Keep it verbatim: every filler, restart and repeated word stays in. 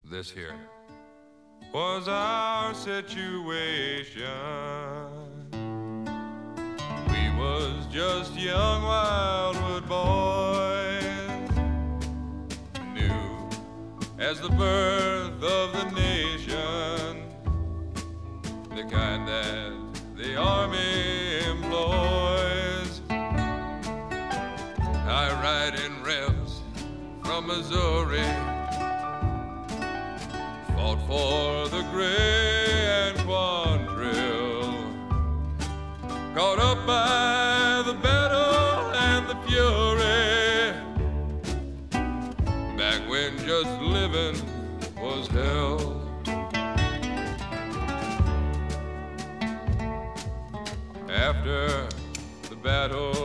This here was our situation. We was just young wildwood boys, new as the birth of the nation, the kind that the Army employs. I ride in revs from Missouri, fought for the gray and quadrille, caught up by the battle and the fury, back when just living was hell. After the battle